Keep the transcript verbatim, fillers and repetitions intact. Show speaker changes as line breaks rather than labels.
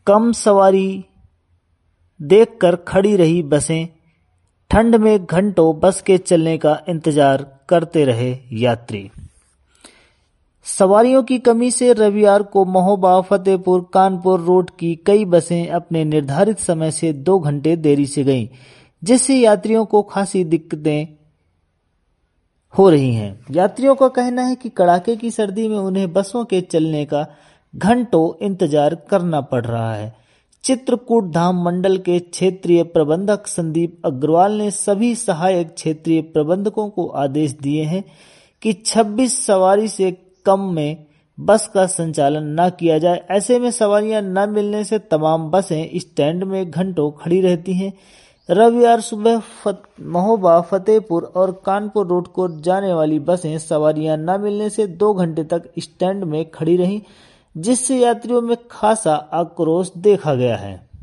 कम सवारी देखकर खड़ी रही बसें, ठंड में घंटों बस के चलने का इंतजार करते रहे यात्री। सवारियों की कमी से रविवार को महोबा फतेहपुर कानपुर रोड की कई बसें अपने निर्धारित समय से दो घंटे देरी से गईं, जिससे यात्रियों को खासी दिक्कतें हो रही हैं। यात्रियों का कहना है कि कड़ाके की सर्दी में उन्हें बसों के चलने का घंटों इंतजार करना पड़ रहा है। चित्रकूट धाम मंडल के क्षेत्रीय प्रबंधक संदीप अग्रवाल ने सभी सहायक क्षेत्रीय प्रबंधकों को आदेश दिए हैं कि छब्बीस सवारी से कम में बस का संचालन न किया जाए। ऐसे में सवारियां न मिलने से तमाम बसें स्टैंड में घंटों खड़ी रहती हैं। रविवार सुबह फत, महोबा फतेहपुर और कानपुर रोड को जाने वाली बसें सवारियां न मिलने से दो घंटे तक स्टैंड में खड़ी रहीं, जिससे यात्रियों में खासा आक्रोश देखा गया है।